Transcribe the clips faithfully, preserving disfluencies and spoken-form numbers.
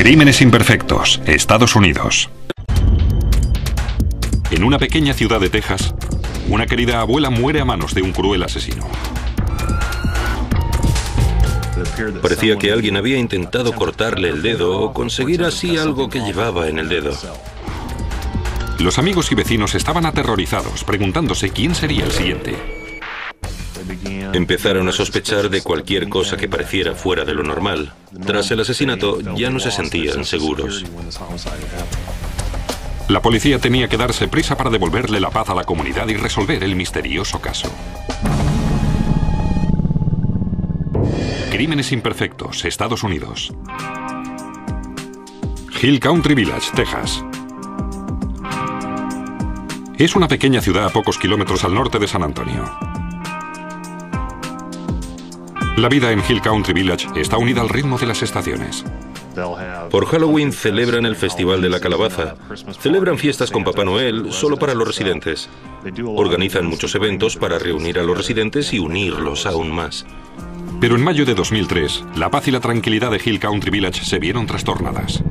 Crímenes imperfectos, Estados Unidos. En una pequeña ciudad de Texas, una querida abuela muere a manos de un cruel asesino. Parecía que alguien había intentado cortarle el dedo o conseguir así algo que llevaba en el dedo. Los amigos y vecinos estaban aterrorizados, preguntándose quién sería el siguiente. Empezaron a sospechar de cualquier cosa que pareciera fuera de lo normal. Tras el asesinato, ya no se sentían seguros. La policía tenía que darse prisa para devolverle la paz a la comunidad y resolver el misterioso caso. Crímenes imperfectos, Estados Unidos. Hill Country Village, Texas. Es una pequeña ciudad a pocos kilómetros al norte de San Antonio. La vida en Hill Country Village está unida al ritmo de las estaciones. Por Halloween celebran el Festival de la Calabaza. Celebran fiestas con Papá Noel solo para los residentes. Organizan muchos eventos para reunir a los residentes y unirlos aún más. Pero en mayo de dos mil tres, la paz y la tranquilidad de Hill Country Village se vieron trastornadas.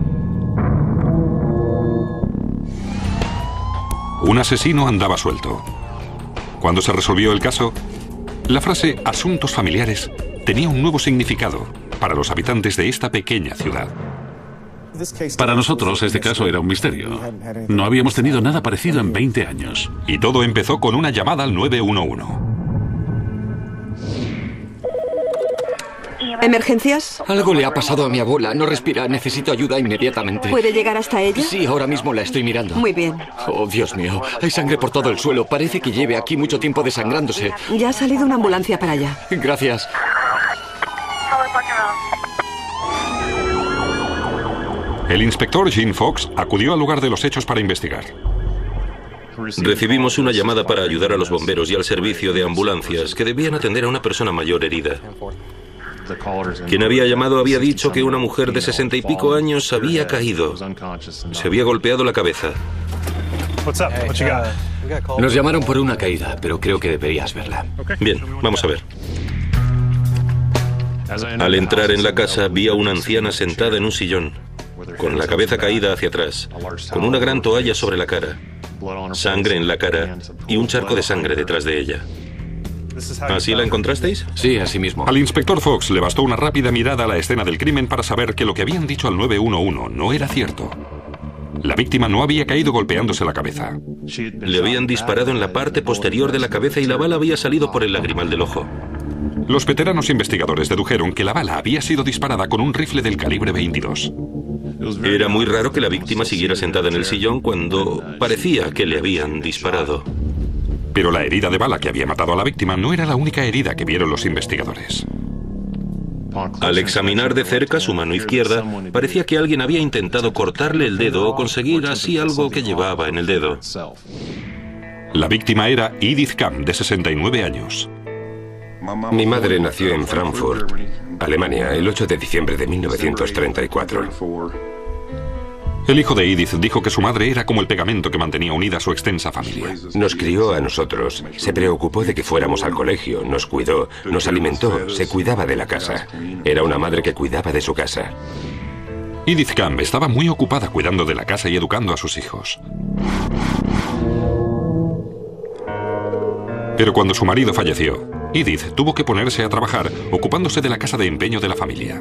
Un asesino andaba suelto. Cuando se resolvió el caso, la frase "asuntos familiares" tenía un nuevo significado para los habitantes de esta pequeña ciudad. Para nosotros este caso era un misterio. No habíamos tenido nada parecido en veinte años. Y todo empezó con una llamada al nueve uno uno. ¿Emergencias? Algo le ha pasado a mi abuela. No respira. Necesito ayuda inmediatamente. ¿Puede llegar hasta ella? Sí, ahora mismo la estoy mirando. Muy bien. Oh, Dios mío. Hay sangre por todo el suelo. Parece que lleve aquí mucho tiempo desangrándose. Ya ha salido una ambulancia para allá. Gracias. El inspector Gene Fox acudió al lugar de los hechos para investigar. Recibimos una llamada para ayudar a los bomberos y al servicio de ambulancias que debían atender a una persona mayor herida. Quien había llamado había dicho que una mujer de sesenta y pico años había caído. Se había golpeado la cabeza. Nos llamaron por una caída, pero creo que deberías verla. Bien, vamos a ver. Al entrar en la casa vi a una anciana sentada en un sillón, con la cabeza caída hacia atrás, con una gran toalla sobre la cara, sangre en la cara y un charco de sangre detrás de ella. ¿Así la encontrasteis? Sí, así mismo. Al inspector Fox le bastó una rápida mirada a la escena del crimen para saber que lo que habían dicho al nueve uno uno no era cierto. La víctima no había caído golpeándose la cabeza. Le habían disparado en la parte posterior de la cabeza y la bala había salido por el lagrimal del ojo. Los veteranos investigadores dedujeron que la bala había sido disparada con un rifle del calibre veintidós. Era muy raro que la víctima siguiera sentada en el sillón cuando parecía que le habían disparado. Pero la herida de bala que había matado a la víctima no era la única herida que vieron los investigadores. Al examinar de cerca su mano izquierda, parecía que alguien había intentado cortarle el dedo o conseguir así algo que llevaba en el dedo. La víctima era Edith Camp, de sesenta y nueve años. Mi madre nació en Frankfurt, Alemania, el ocho de diciembre de mil novecientos treinta y cuatro. El hijo de Edith dijo que su madre era como el pegamento que mantenía unida a su extensa familia. Nos crió a nosotros, se preocupó de que fuéramos al colegio, nos cuidó, nos alimentó, se cuidaba de la casa. Era una madre que cuidaba de su casa. Edith Camp estaba muy ocupada cuidando de la casa y educando a sus hijos. Pero cuando su marido falleció, Edith tuvo que ponerse a trabajar, ocupándose de la casa de empeño de la familia.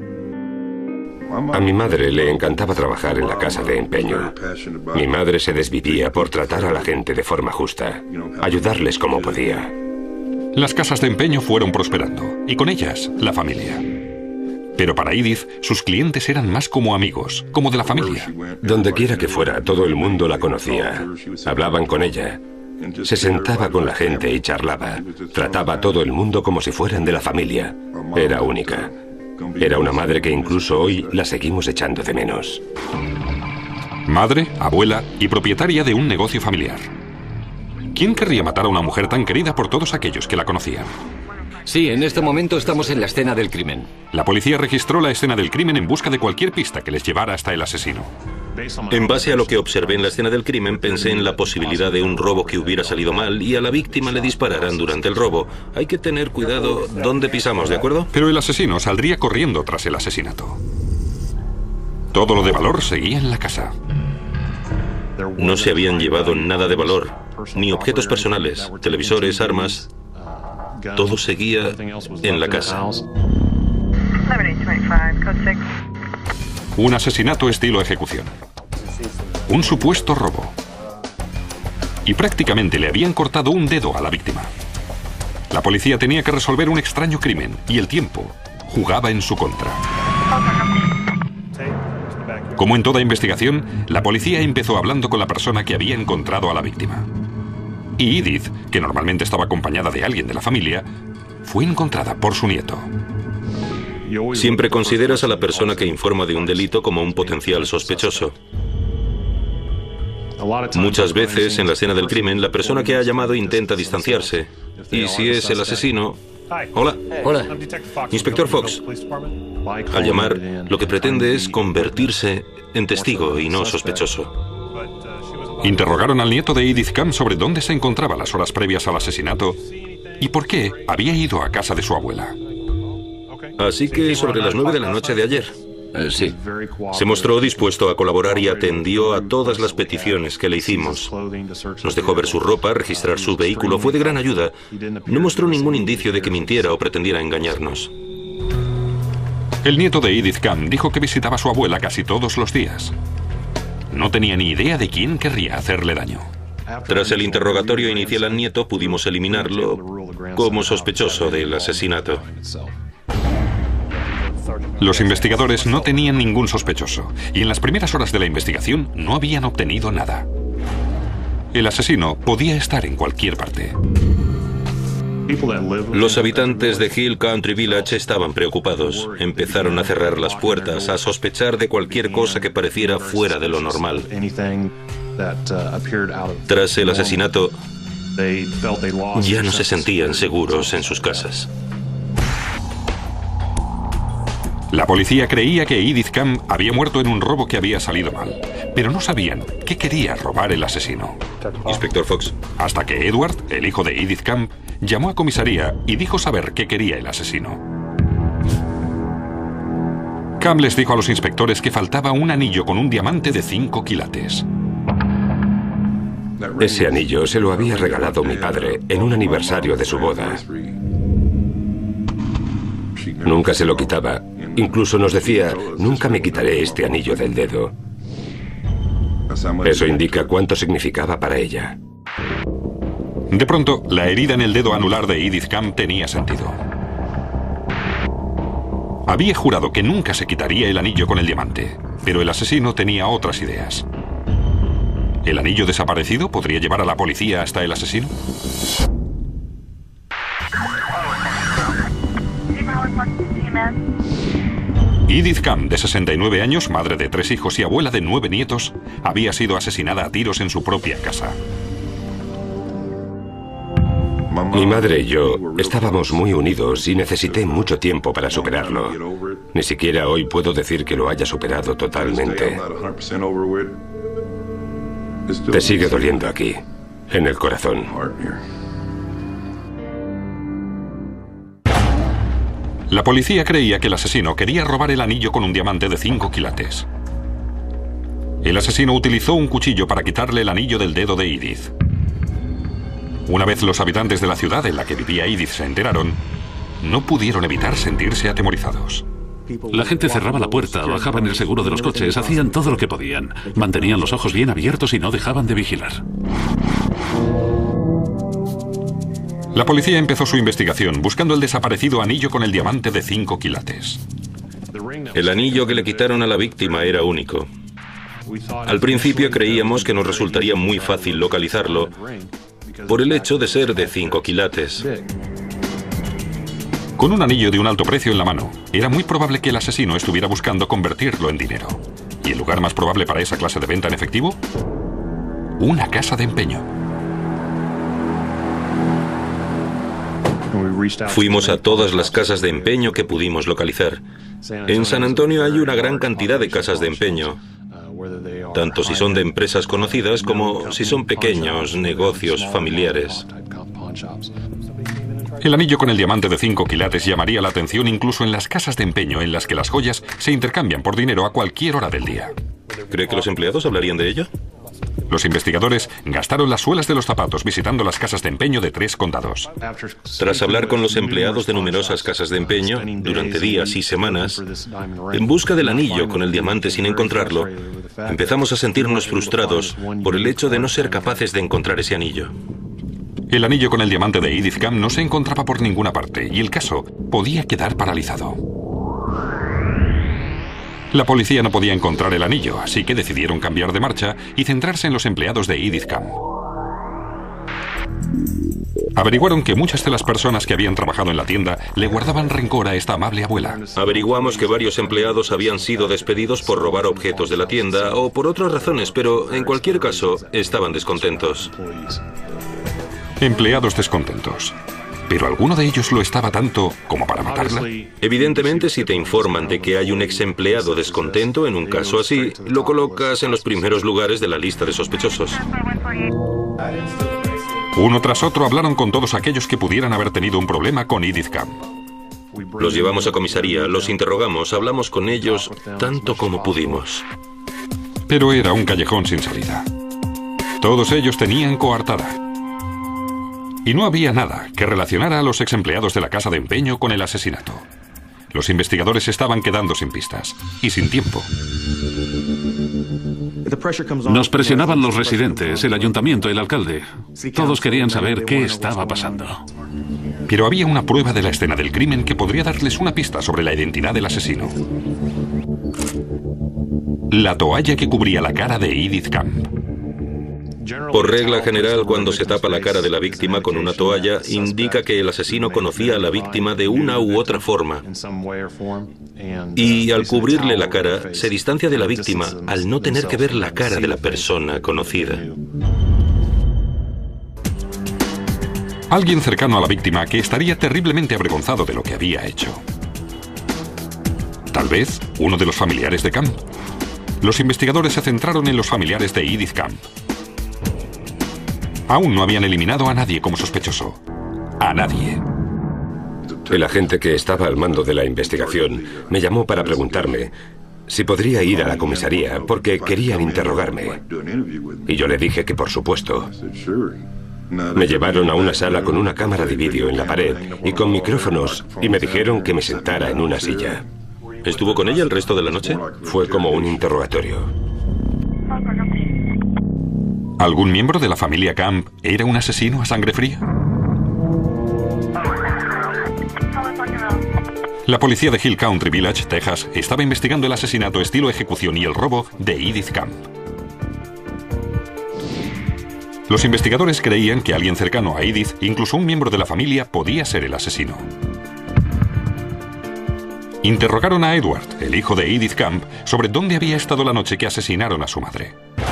A mi madre le encantaba trabajar en la casa de empeño. Mi madre se desvivía por tratar a la gente de forma justa, ayudarles como podía. Las casas de empeño fueron prosperando, y con ellas, la familia. Pero para Edith, sus clientes eran más como amigos, como de la familia. Donde quiera que fuera, todo el mundo la conocía. Hablaban con ella. Se sentaba con la gente y charlaba. Trataba a todo el mundo como si fueran de la familia. Era única. Era una madre que incluso hoy la seguimos echando de menos. Madre, abuela y propietaria de un negocio familiar. ¿Quién querría matar a una mujer tan querida por todos aquellos que la conocían? Sí, en este momento estamos en la escena del crimen. La policía registró la escena del crimen en busca de cualquier pista que les llevara hasta el asesino. En base a lo que observé en la escena del crimen, pensé en la posibilidad de un robo que hubiera salido mal y a la víctima le dispararan durante el robo. Hay que tener cuidado dónde pisamos, ¿de acuerdo? Pero el asesino saldría corriendo tras el asesinato. Todo lo de valor seguía en la casa. No se habían llevado nada de valor, ni objetos personales, televisores, armas. Todo seguía en la casa. Un asesinato estilo ejecución. Un supuesto robo. Y prácticamente le habían cortado un dedo a la víctima. La policía tenía que resolver un extraño crimen y el tiempo jugaba en su contra. Como en toda investigación, la policía empezó hablando con la persona que había encontrado a la víctima. Y Edith, que normalmente estaba acompañada de alguien de la familia, fue encontrada por su nieto. Siempre consideras a la persona que informa de un delito como un potencial sospechoso. Muchas veces, en la escena del crimen, la persona que ha llamado intenta distanciarse. Y si es el asesino... Hola. Hola. Inspector Fox. Al llamar, lo que pretende es convertirse en testigo y no sospechoso. Interrogaron al nieto de Edith Camp sobre dónde se encontraba las horas previas al asesinato y por qué había ido a casa de su abuela. Así que sobre las nueve de la noche de ayer. Eh, sí. Se mostró dispuesto a colaborar y atendió a todas las peticiones que le hicimos. Nos dejó ver su ropa, registrar su vehículo, fue de gran ayuda. No mostró ningún indicio de que mintiera o pretendiera engañarnos. El nieto de Edith Camp dijo que visitaba a su abuela casi todos los días. No tenía ni idea de quién querría hacerle daño. Tras el interrogatorio inicial al nieto, pudimos eliminarlo como sospechoso del asesinato. Los investigadores no tenían ningún sospechoso y en las primeras horas de la investigación no habían obtenido nada. El asesino podía estar en cualquier parte. Los habitantes de Hill Country Village estaban preocupados. Empezaron a cerrar las puertas, a sospechar de cualquier cosa que pareciera fuera de lo normal. Tras el asesinato, ya no se sentían seguros en sus casas. La policía creía que Edith Camp había muerto en un robo que había salido mal, pero no sabían qué quería robar el asesino. Inspector Fox. Hasta que Edward, el hijo de Edith Camp, llamó a comisaría y dijo saber qué quería el asesino. Camp les dijo a los inspectores que faltaba un anillo con un diamante de cinco quilates. Ese anillo se lo había regalado mi padre en un aniversario de su boda. Nunca se lo quitaba. Incluso nos decía, nunca me quitaré este anillo del dedo. Eso indica cuánto significaba para ella. De pronto, la herida en el dedo anular de Edith Camp tenía sentido. Había jurado que nunca se quitaría el anillo con el diamante, pero el asesino tenía otras ideas. ¿El anillo desaparecido podría llevar a la policía hasta el asesino? Edith Camp, de sesenta y nueve años, madre de tres hijos y abuela de nueve nietos, había sido asesinada a tiros en su propia casa. Mi madre y yo estábamos muy unidos y necesité mucho tiempo para superarlo. Ni siquiera hoy puedo decir que lo haya superado totalmente. Te sigue doliendo aquí, en el corazón. La policía creía que el asesino quería robar el anillo con un diamante de cinco quilates. El asesino utilizó un cuchillo para quitarle el anillo del dedo de Edith. Una vez los habitantes de la ciudad en la que vivía Edith se enteraron, no pudieron evitar sentirse atemorizados. La gente cerraba la puerta, bajaban el seguro de los coches, hacían todo lo que podían. Mantenían los ojos bien abiertos y no dejaban de vigilar. La policía empezó su investigación buscando el desaparecido anillo con el diamante de cinco quilates. El anillo que le quitaron a la víctima era único. Al principio creíamos que nos resultaría muy fácil localizarlo por el hecho de ser de cinco quilates. Con un anillo de un alto precio en la mano, era muy probable que el asesino estuviera buscando convertirlo en dinero. ¿Y el lugar más probable para esa clase de venta en efectivo? Una casa de empeño. Fuimos a todas las casas de empeño que pudimos localizar. En San Antonio hay una gran cantidad de casas de empeño, tanto si son de empresas conocidas como si son pequeños negocios familiares. El anillo con el diamante de cinco quilates llamaría la atención incluso en las casas de empeño en las que las joyas se intercambian por dinero a cualquier hora del día. ¿Cree que los empleados hablarían de ello? Los investigadores gastaron las suelas de los zapatos visitando las casas de empeño de tres condados. Tras hablar con los empleados de numerosas casas de empeño durante días y semanas, en busca del anillo con el diamante sin encontrarlo, empezamos a sentirnos frustrados por el hecho de no ser capaces de encontrar ese anillo. El anillo con el diamante de Edith Camp no se encontraba por ninguna parte y el caso podía quedar paralizado. La policía no podía encontrar el anillo, así que decidieron cambiar de marcha y centrarse en los empleados de Edith Camp. Averiguaron que muchas de las personas que habían trabajado en la tienda le guardaban rencor a esta amable abuela. Averiguamos que varios empleados habían sido despedidos por robar objetos de la tienda o por otras razones, pero en cualquier caso estaban descontentos. Empleados descontentos. ¿Pero alguno de ellos lo estaba tanto como para matarla? Evidentemente, si te informan de que hay un ex empleado descontento en un caso así, lo colocas en los primeros lugares de la lista de sospechosos. Uno tras otro hablaron con todos aquellos que pudieran haber tenido un problema con Edith Camp. Los llevamos a comisaría, los interrogamos, hablamos con ellos tanto como pudimos. Pero era un callejón sin salida. Todos ellos tenían coartada. Y no había nada que relacionara a los ex empleados de la casa de empeño con el asesinato. Los investigadores estaban quedando sin pistas y sin tiempo. Nos presionaban los residentes, el ayuntamiento, el alcalde. Todos querían saber qué estaba pasando. Pero había una prueba de la escena del crimen que podría darles una pista sobre la identidad del asesino. La toalla que cubría la cara de Edith Camp. Por regla general, cuando se tapa la cara de la víctima con una toalla, indica que el asesino conocía a la víctima de una u otra forma. Y al cubrirle la cara, se distancia de la víctima al no tener que ver la cara de la persona conocida. Alguien cercano a la víctima que estaría terriblemente avergonzado de lo que había hecho. Tal vez uno de los familiares de Camp. Los investigadores se centraron en los familiares de Edith Camp. Aún no habían eliminado a nadie como sospechoso. A nadie. El agente que estaba al mando de la investigación me llamó para preguntarme si podría ir a la comisaría porque querían interrogarme. Y yo le dije que por supuesto. Me llevaron a una sala con una cámara de vídeo en la pared y con micrófonos y me dijeron que me sentara en una silla. ¿Estuvo con ella el resto de la noche? Fue como un interrogatorio. ¿Algún miembro de la familia Camp era un asesino a sangre fría? La policía de Hill Country Village, Texas, estaba investigando el asesinato estilo ejecución y el robo de Edith Camp. Los investigadores creían que alguien cercano a Edith, incluso un miembro de la familia, podía ser el asesino. Interrogaron a Edward, el hijo de Edith Camp, sobre dónde había estado la noche que asesinaron a su madre.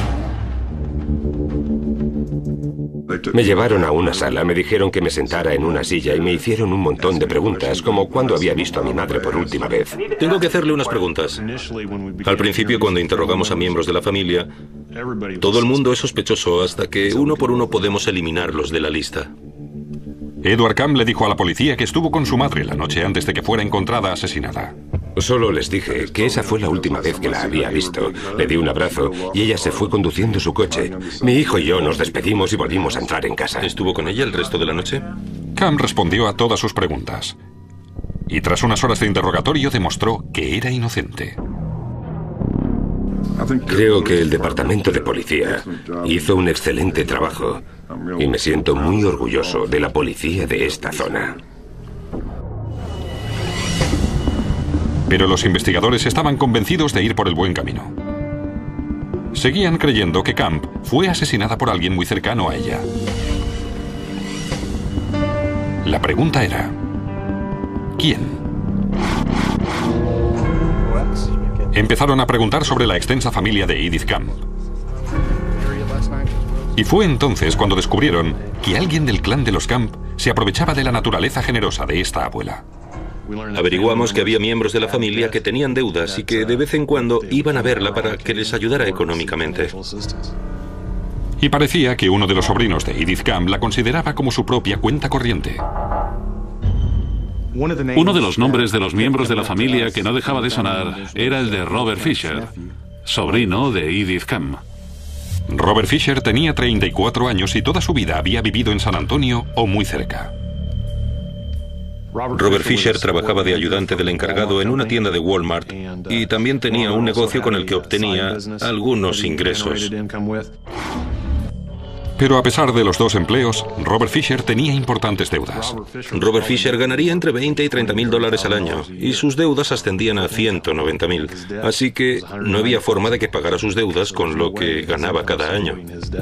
Me llevaron a una sala, me dijeron que me sentara en una silla y me hicieron un montón de preguntas, como cuándo había visto a mi madre por última vez. Tengo que hacerle unas preguntas. Al principio, cuando interrogamos a miembros de la familia, todo el mundo es sospechoso hasta que uno por uno podemos eliminarlos de la lista. Edward Camp le dijo a la policía que estuvo con su madre la noche antes de que fuera encontrada asesinada. Solo les dije que esa fue la última vez que la había visto. Le di un abrazo y ella se fue conduciendo su coche. Mi hijo y yo nos despedimos y volvimos a entrar en casa. ¿Estuvo con ella el resto de la noche? Camp respondió a todas sus preguntas. Y tras unas horas de interrogatorio demostró que era inocente. Creo que el departamento de policía hizo un excelente trabajo y me siento muy orgulloso de la policía de esta zona. Pero los investigadores estaban convencidos de ir por el buen camino. Seguían creyendo que Camp fue asesinada por alguien muy cercano a ella. La pregunta era, ¿quién? Empezaron a preguntar sobre la extensa familia de Edith Camp. Y fue entonces cuando descubrieron que alguien del clan de los Camp se aprovechaba de la naturaleza generosa de esta abuela. Averiguamos que había miembros de la familia que tenían deudas y que de vez en cuando iban a verla para que les ayudara económicamente. Y parecía que uno de los sobrinos de Edith Camp la consideraba como su propia cuenta corriente. Uno de los nombres de los miembros de la familia que no dejaba de sonar era el de Robert Fisher, sobrino de Edith Camp. Robert Fisher tenía treinta y cuatro años y toda su vida había vivido en San Antonio o muy cerca. Robert Fisher trabajaba de ayudante del encargado en una tienda de Walmart y también tenía un negocio con el que obtenía algunos ingresos. Pero a pesar de los dos empleos, Robert Fisher tenía importantes deudas. Robert Fisher ganaría entre veinte y treinta mil dólares al año y sus deudas ascendían a ciento noventa mil. Así que no había forma de que pagara sus deudas con lo que ganaba cada año.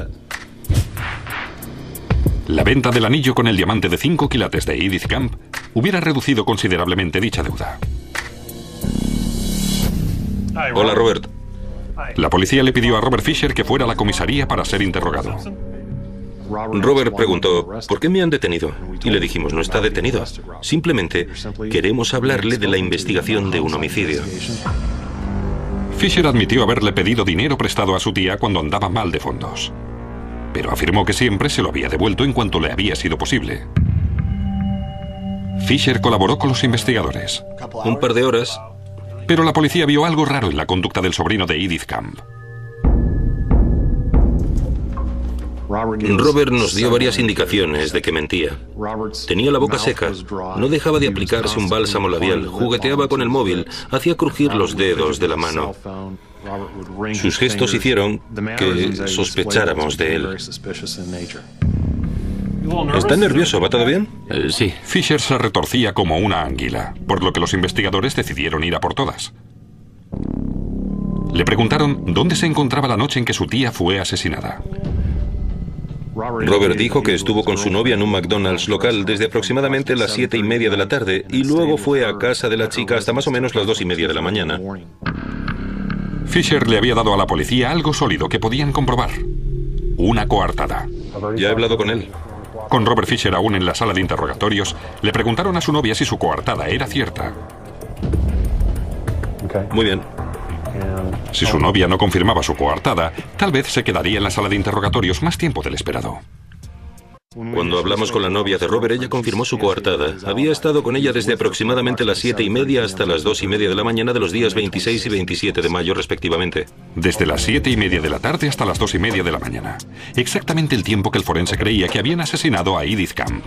La venta del anillo con el diamante de cinco quilates de Edith Camp hubiera reducido considerablemente dicha deuda. Hola, Robert. La policía le pidió a Robert Fisher que fuera a la comisaría para ser interrogado. Robert preguntó, ¿por qué me han detenido? Y le dijimos, no está detenido. Simplemente queremos hablarle de la investigación de un homicidio. Fisher admitió haberle pedido dinero prestado a su tía cuando andaba mal de fondos, pero afirmó que siempre se lo había devuelto en cuanto le había sido posible. Fisher colaboró con los investigadores. Un par de horas. Pero la policía vio algo raro en la conducta del sobrino de Edith Camp. Robert nos dio varias indicaciones de que mentía. Tenía la boca seca, no dejaba de aplicarse un bálsamo labial, jugueteaba con el móvil, hacía crujir los dedos de la mano. Sus gestos hicieron que sospecháramos de él. ¿Está nervioso? ¿Va todo bien? Eh, sí. Fisher se retorcía como una anguila, por lo que los investigadores decidieron ir a por todas. Le preguntaron dónde se encontraba la noche en que su tía fue asesinada. Robert dijo que estuvo con su novia en un McDonald's local desde aproximadamente las siete y media de la tarde y luego fue a casa de la chica hasta más o menos las dos y media de la mañana. Fisher le había dado a la policía algo sólido que podían comprobar: una coartada. Ya he hablado con él. Con Robert Fisher aún en la sala de interrogatorios, le preguntaron a su novia si su coartada era cierta. Muy bien. Si su novia no confirmaba su coartada, tal vez se quedaría en la sala de interrogatorios más tiempo del esperado. Cuando hablamos con la novia de Robert, ella confirmó su coartada. Había estado con ella desde aproximadamente las siete y media hasta las dos y media de la mañana de los días veintiséis y veintisiete de mayo, respectivamente. Desde las siete y media de la tarde hasta las dos y media de la mañana. Exactamente el tiempo que el forense creía que habían asesinado a Edith Camp.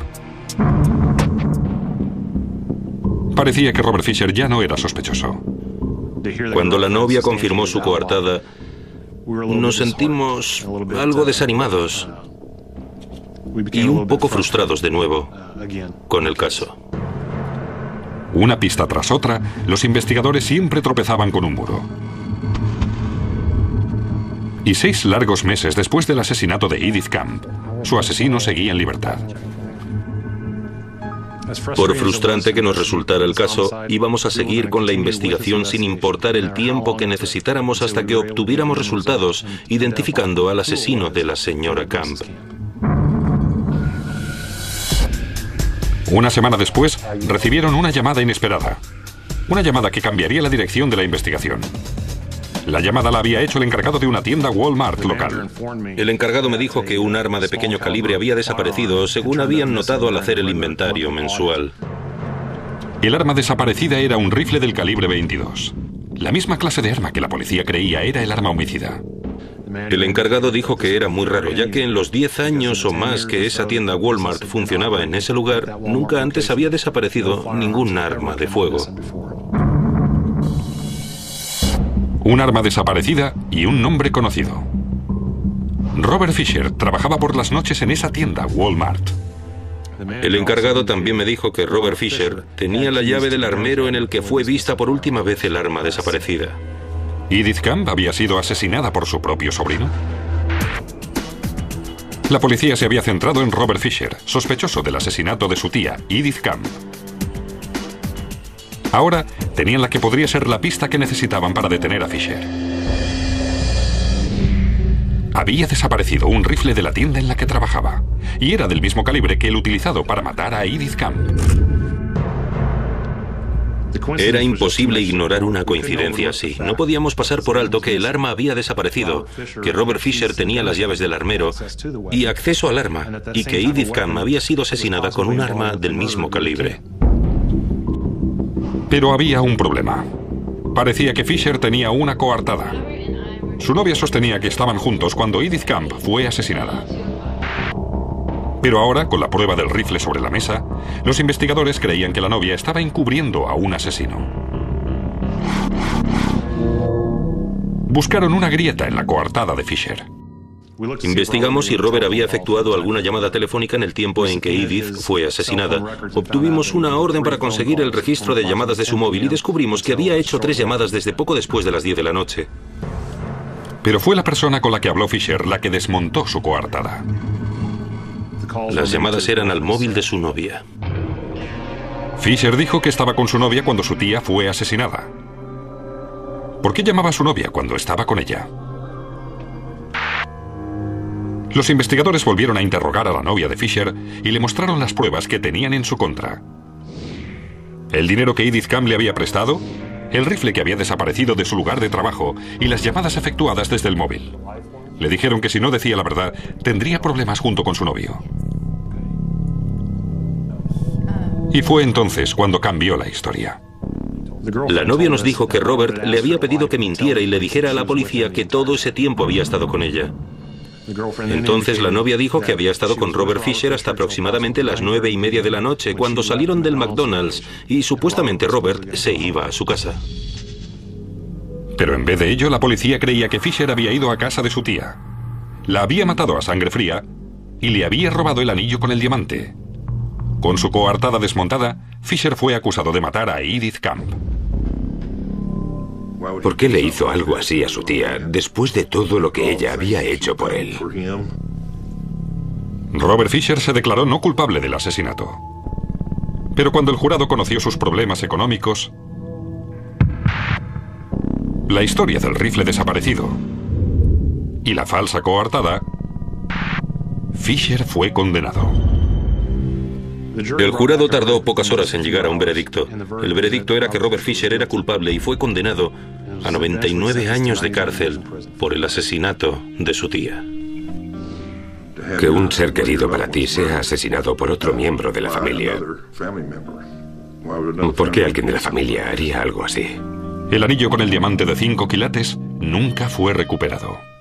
Parecía que Robert Fisher ya no era sospechoso. Cuando la novia confirmó su coartada, nos sentimos algo desanimados y un poco frustrados de nuevo con el caso. Una pista tras otra, los investigadores siempre tropezaban con un muro. Y seis largos meses después del asesinato de Edith Camp, su asesino seguía en libertad. Por frustrante que nos resultara el caso, íbamos a seguir con la investigación sin importar el tiempo que necesitáramos hasta que obtuviéramos resultados identificando al asesino de la señora Camp. Una semana después, recibieron una llamada inesperada. Una llamada que cambiaría la dirección de la investigación. La llamada la había hecho el encargado de una tienda Walmart local. El encargado me dijo que un arma de pequeño calibre había desaparecido, según habían notado al hacer el inventario mensual. El arma desaparecida era un rifle del calibre veintidós. La misma clase de arma que la policía creía era el arma homicida. El encargado dijo que era muy raro, ya que en los diez años o más que esa tienda Walmart funcionaba en ese lugar, nunca antes había desaparecido ningún arma de fuego. Un arma desaparecida y un nombre conocido. Robert Fisher trabajaba por las noches en esa tienda Walmart. El encargado también me dijo que Robert Fisher tenía la llave del armero en el que fue vista por última vez el arma desaparecida. ¿Edith Camp había sido asesinada por su propio sobrino? La policía se había centrado en Robert Fisher, sospechoso del asesinato de su tía, Edith Camp. Ahora tenían la que podría ser la pista que necesitaban para detener a Fisher. Había desaparecido un rifle de la tienda en la que trabajaba, y era del mismo calibre que el utilizado para matar a Edith Camp. Era imposible ignorar una coincidencia así. No podíamos pasar por alto que el arma había desaparecido, que Robert Fisher tenía las llaves del armero y acceso al arma, y que Edith Camp había sido asesinada con un arma del mismo calibre. Pero había un problema. Parecía que Fisher tenía una coartada. Su novia sostenía que estaban juntos cuando Edith Camp fue asesinada. Pero ahora, con la prueba del rifle sobre la mesa, los investigadores creían que la novia estaba encubriendo a un asesino. Buscaron una grieta en la coartada de Fisher. Investigamos si Robert había efectuado alguna llamada telefónica en el tiempo en que Edith fue asesinada. Obtuvimos una orden para conseguir el registro de llamadas de su móvil y descubrimos que había hecho tres llamadas desde poco después de las diez de la noche. Pero fue la persona con la que habló Fisher la que desmontó su coartada. Las llamadas eran al móvil de su novia. Fisher dijo que estaba con su novia cuando su tía fue asesinada. ¿Por qué llamaba a su novia cuando estaba con ella? Los investigadores volvieron a interrogar a la novia de Fisher y le mostraron las pruebas que tenían en su contra. El dinero que Edith Camp le había prestado, el rifle que había desaparecido de su lugar de trabajo y las llamadas efectuadas desde el móvil. Le dijeron que si no decía la verdad, tendría problemas junto con su novio. Y fue entonces cuando cambió la historia. La novia nos dijo que Robert le había pedido que mintiera y le dijera a la policía que todo ese tiempo había estado con ella. Entonces la novia dijo que había estado con Robert Fisher hasta aproximadamente las nueve y media de la noche, cuando salieron del McDonald's y supuestamente Robert se iba a su casa. Pero en vez de ello, la policía creía que Fisher había ido a casa de su tía. La había matado a sangre fría y le había robado el anillo con el diamante. Con su coartada desmontada, Fisher fue acusado de matar a Edith Camp. ¿Por qué le hizo algo así a su tía después de todo lo que ella había hecho por él? Robert Fisher se declaró no culpable del asesinato. Pero cuando el jurado conoció sus problemas económicos, la historia del rifle desaparecido y la falsa coartada, Fisher fue condenado. El jurado tardó pocas horas en llegar a un veredicto. El veredicto era que Robert Fisher era culpable y fue condenado a noventa y nueve años de cárcel por el asesinato de su tía. Que un ser querido para ti sea asesinado por otro miembro de la familia. ¿Por qué alguien de la familia haría algo así? El anillo con el diamante de cinco quilates nunca fue recuperado.